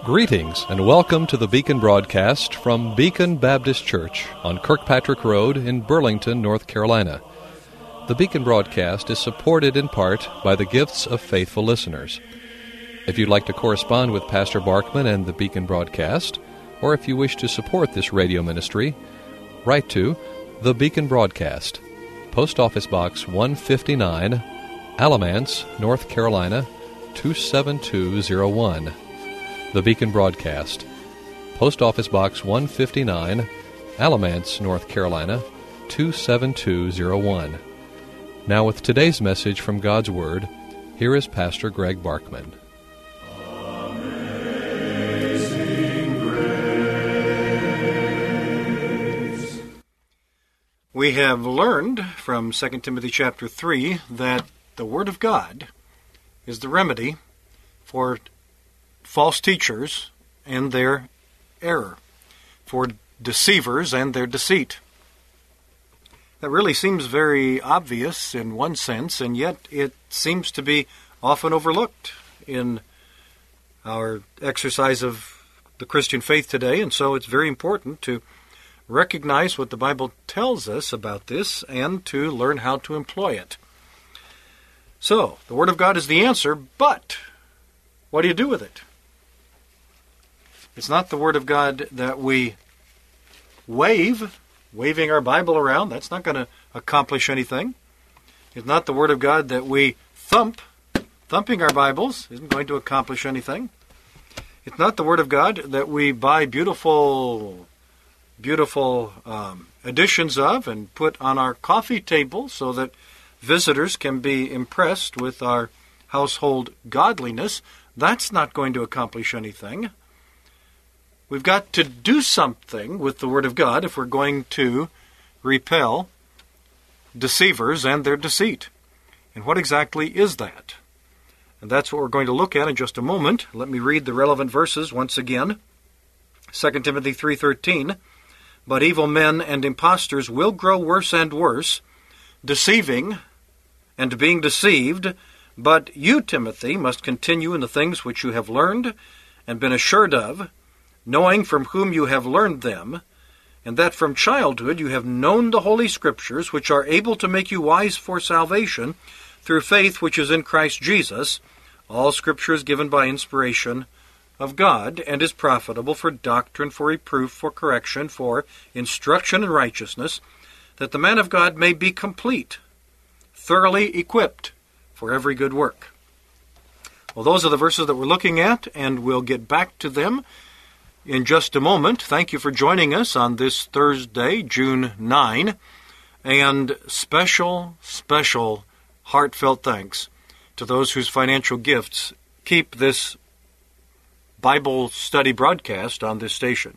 Greetings and welcome to the Beacon broadcast from Beacon Baptist Church on Kirkpatrick Road in Burlington, North Carolina. The Beacon broadcast is supported in part by the gifts of faithful listeners. If you'd like to correspond with Pastor Barkman and the Beacon broadcast, or if you wish to support this radio ministry, write to The Beacon Broadcast, Post Office Box 159, Alamance, North Carolina, 27201. The Beacon Broadcast, Post Office Box 159, Alamance, North Carolina, 27201. Now with today's message from God's Word, here is Pastor Greg Barkman. We have learned from 2 Timothy chapter 3 that the Word of God is the remedy for false teachers and their error, for deceivers and their deceit. That really seems very obvious in one sense, and yet it seems to be often overlooked in our exercise of the Christian faith today, and so it's very important to recognize what the Bible tells us about this and to learn how to employ it. So, the Word of God is the answer, but what do you do with it? It's not the Word of God that we waving our Bible around. That's not going to accomplish anything. It's not the Word of God that we thumping our Bibles isn't going to accomplish anything. It's not the Word of God that we buy beautiful editions of and put on our coffee table so that visitors can be impressed with our household godliness. That's not going to accomplish anything. We've got to do something with the Word of God if we're going to repel deceivers and their deceit. And what exactly is that? And that's what we're going to look at in just a moment. Let me read the relevant verses once again. 2 Timothy 3:13, "But evil men and impostors will grow worse and worse, deceiving and being deceived. But you, Timothy, must continue in the things which you have learned and been assured of, knowing from whom you have learned them, and that from childhood you have known the Holy Scriptures, which are able to make you wise for salvation through faith which is in Christ Jesus. All Scripture is given by inspiration of God, and is profitable for doctrine, for reproof, for correction, for instruction in righteousness, that the man of God may be complete, thoroughly equipped for every good work." Well, those are the verses that we're looking at, and we'll get back to them in just a moment. Thank you for joining us on this Thursday, June 9, and special heartfelt thanks to those whose financial gifts keep this Bible study broadcast on this station.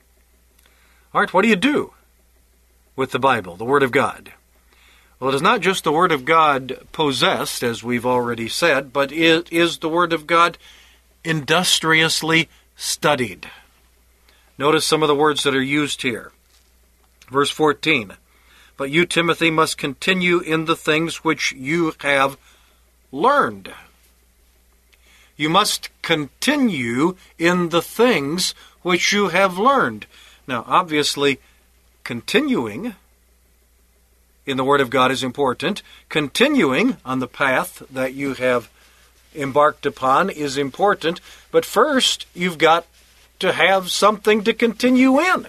All right, what do you do with the Bible, the Word of God? Well, it is not just the Word of God possessed, as we've already said, but it is the Word of God industriously studied. Notice some of the words that are used here. Verse 14, "But you, Timothy, must continue in the things which you have learned." You must continue in the things which you have learned. Now, obviously, continuing in the Word of God is important. Continuing on the path that you have embarked upon is important. But first, you've got to have something to continue in.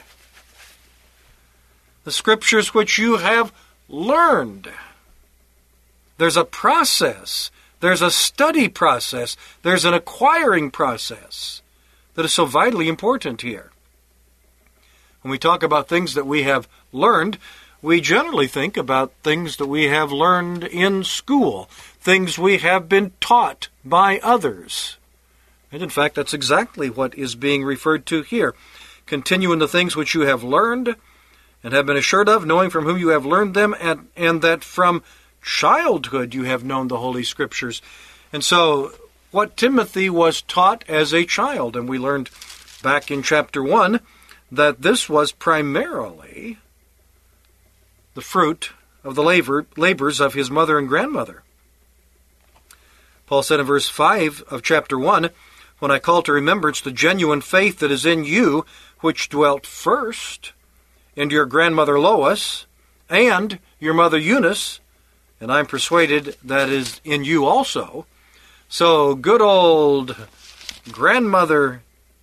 The Scriptures which you have learned. There's a process. There's a study process. There's an acquiring process that is so vitally important here. When we talk about things that we have learned, we generally think about things that we have learned in school, things we have been taught by others. And in fact, that's exactly what is being referred to here. Continue in the things which you have learned and have been assured of, knowing from whom you have learned them, and that from childhood you have known the Holy Scriptures. And so, what Timothy was taught as a child, and we learned back in chapter 1 that this was primarily the fruit of the labors of his mother and grandmother. Paul said in verse 5 of chapter 1, when I call to remembrance the genuine faith that is in you, which dwelt first in your grandmother Lois and your mother Eunice, and I'm persuaded that is in you also. So good old grandmother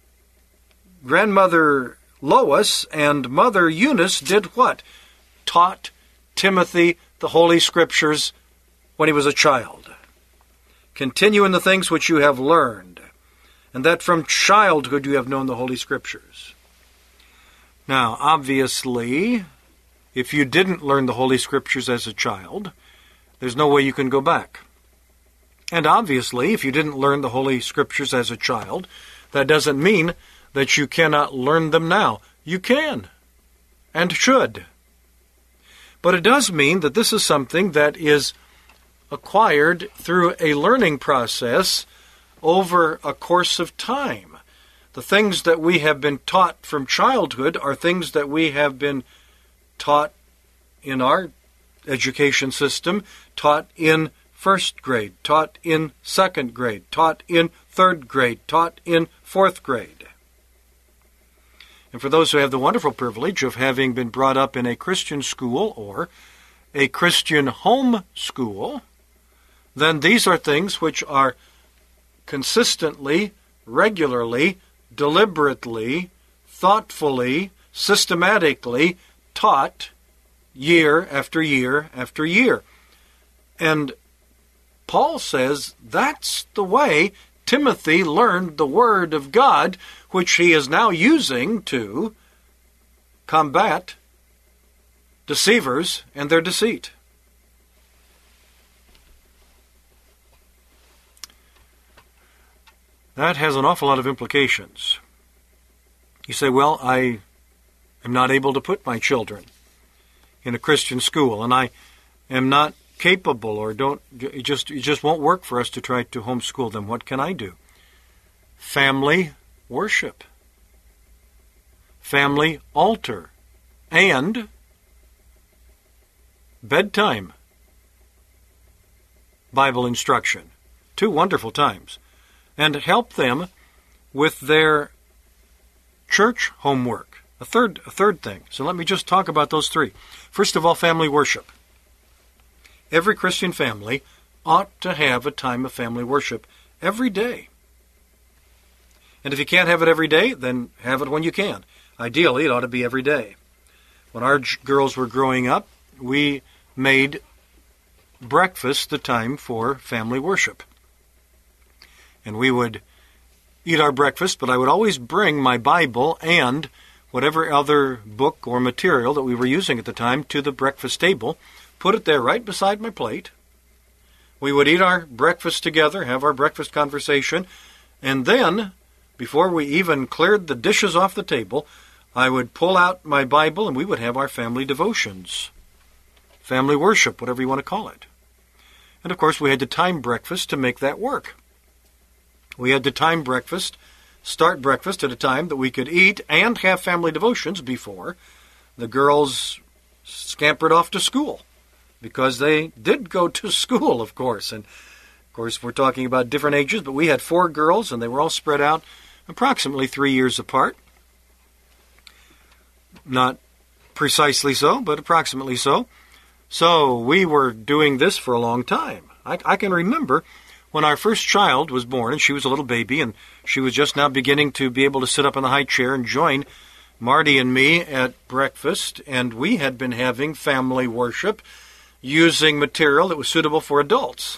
Lois and mother Eunice did what? Taught Timothy the Holy Scriptures when he was a child. Continue in the things which you have learned, and that from childhood you have known the Holy Scriptures. Now, obviously, if you didn't learn the Holy Scriptures as a child, there's no way you can go back. And obviously, if you didn't learn the Holy Scriptures as a child, that doesn't mean that you cannot learn them now. You can, and should. But it does mean that this is something that is acquired through a learning process over a course of time. The things that we have been taught from childhood are things that we have been taught in our education system, taught in first grade, taught in second grade, taught in third grade, taught in fourth grade. And for those who have the wonderful privilege of having been brought up in a Christian school or a Christian home school, then these are things which are consistently, regularly, deliberately, thoughtfully, systematically taught year after year after year. And Paul says that's the way Timothy learned the Word of God, which he is now using to combat deceivers and their deceit. That has an awful lot of implications. You say, well, I am not able to put my children in a Christian school, and I am not capable, or it just won't work for us to try to homeschool them. What can I do? Family worship, family altar, and bedtime Bible instruction. 2 wonderful times. And help them with their church homework. A third thing. So let me just talk about those 3. First of all, family worship. Every Christian family ought to have a time of family worship every day. And if you can't have it every day, then have it when you can. Ideally, it ought to be every day. When our girls were growing up, we made breakfast the time for family worship. And we would eat our breakfast, but I would always bring my Bible and whatever other book or material that we were using at the time to the breakfast table, put it there right beside my plate. We would eat our breakfast together, have our breakfast conversation, and then, before we even cleared the dishes off the table, I would pull out my Bible and we would have our family devotions, family worship, whatever you want to call it. And of course, we had to time breakfast to make that work. We had to time breakfast, start breakfast at a time that we could eat and have family devotions before the girls scampered off to school, because they did go to school, of course. And, of course, we're talking about different ages, but we had 4 girls, and they were all spread out approximately 3 years apart. Not precisely so, but approximately so. So we were doing this for a long time. I can remember when our first child was born, and she was a little baby, and she was just now beginning to be able to sit up in the high chair and join Marty and me at breakfast, and we had been having family worship using material that was suitable for adults.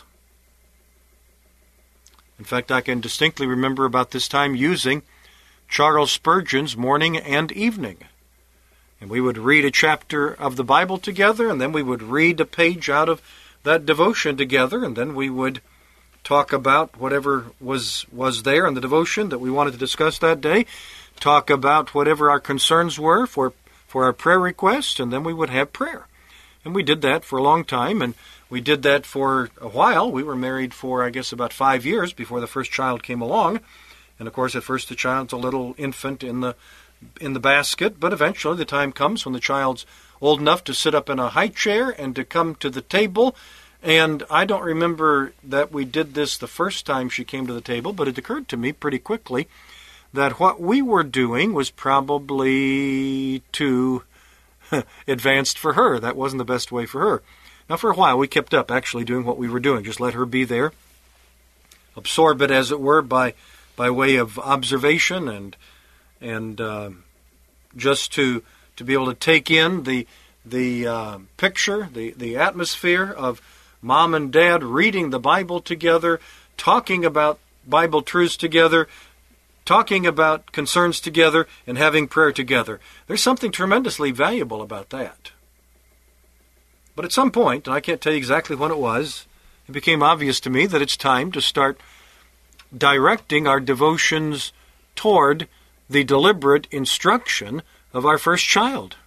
In fact, I can distinctly remember about this time using Charles Spurgeon's Morning and Evening. And we would read a chapter of the Bible together, and then we would read a page out of that devotion together, and then we would talk about whatever was there in the devotion that we wanted to discuss that day, talk about whatever our concerns were for our prayer requests, and then we would have prayer. And we did that for a long time, and we did that for a while. We were married for, I guess, about 5 years before the first child came along. And, of course, at first the child's a little infant in the basket, but eventually the time comes when the child's old enough to sit up in a high chair and to come to the table And I don't remember that we did this the first time she came to the table, but it occurred to me pretty quickly that what we were doing was probably too advanced for her. That wasn't the best way for her. Now, for a while, we kept up actually doing what we were doing. Just let her be there, absorb it, as it were, by way of observation and just to be able to take in the picture, the atmosphere of Mom and Dad reading the Bible together, talking about Bible truths together, talking about concerns together, and having prayer together. There's something tremendously valuable about that. But at some point, and I can't tell you exactly when it was, it became obvious to me that it's time to start directing our devotions toward the deliberate instruction of our first child.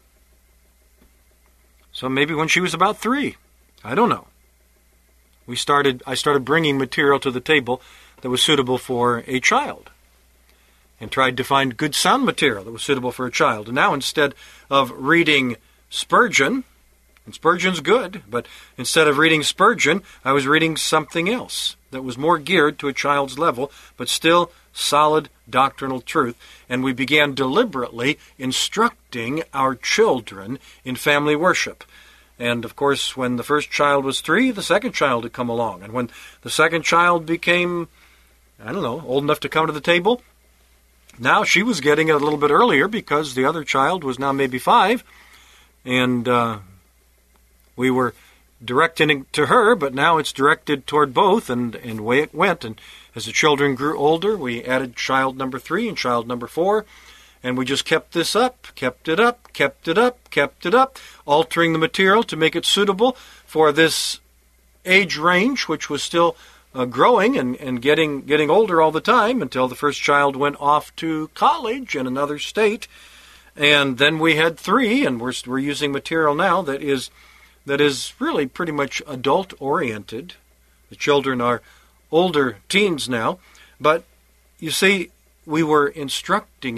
So maybe when she was about 3. I don't know. I started bringing material to the table that was suitable for a child, and tried to find good sound material that was suitable for a child. And now, instead of reading Spurgeon, and Spurgeon's good, but instead of reading Spurgeon, I was reading something else that was more geared to a child's level, but still solid doctrinal truth. And we began deliberately instructing our children in family worship. And, of course, when the first child was 3, the second child had come along. And when the second child became, old enough to come to the table, now she was getting it a little bit earlier because the other child was now maybe 5. And we were directing it to her, but now it's directed toward both, and away it went. And as the children grew older, we added child number 3 and child number 4. And we just kept this up, kept it up, kept it up, kept it up, altering the material to make it suitable for this age range, which was still growing and getting older all the time until the first child went off to college in another state. And then we had 3, and we're using material now that is really pretty much adult-oriented. The children are older teens now. But, you see, we were instructing,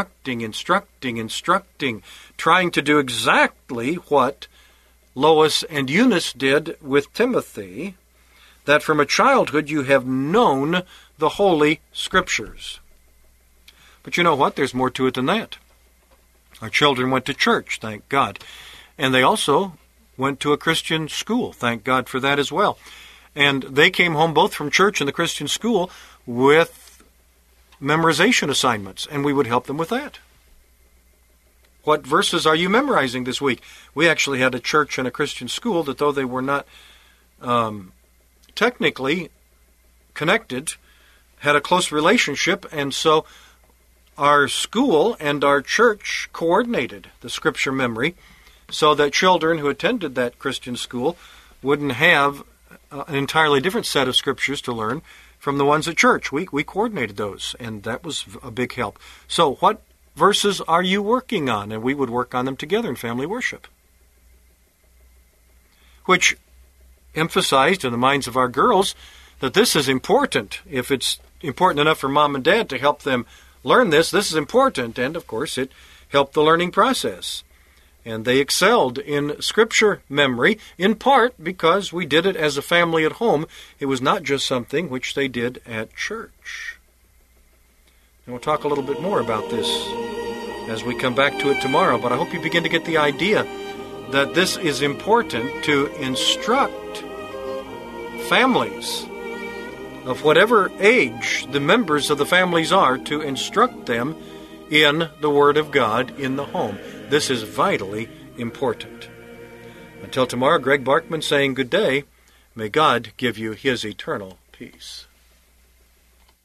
trying to do exactly what Lois and Eunice did with Timothy, that from a childhood you have known the Holy Scriptures. But you know what? There's more to it than that. Our children went to church, thank God. And they also went to a Christian school, thank God for that as well. And they came home both from church and the Christian school with memorization assignments, and we would help them with that. What verses are you memorizing this week? We actually had a church and a Christian school that, though they were not technically connected, had a close relationship, and so our school and our church coordinated the scripture memory so that children who attended that Christian school wouldn't have an entirely different set of scriptures to learn from the ones at church. We coordinated those, and that was a big help. So what verses are you working on? And we would work on them together in family worship, which emphasized in the minds of our girls that this is important. If it's important enough for Mom and Dad to help them learn this is important. And, of course, it helped the learning process. And they excelled in Scripture memory, in part because we did it as a family at home. It was not just something which they did at church. And we'll talk a little bit more about this as we come back to it tomorrow. But I hope you begin to get the idea that this is important to instruct families of whatever age the members of the families are, to instruct them in the Word of God in the home. This is vitally important. Until tomorrow, Greg Barkman saying good day. May God give you His eternal peace.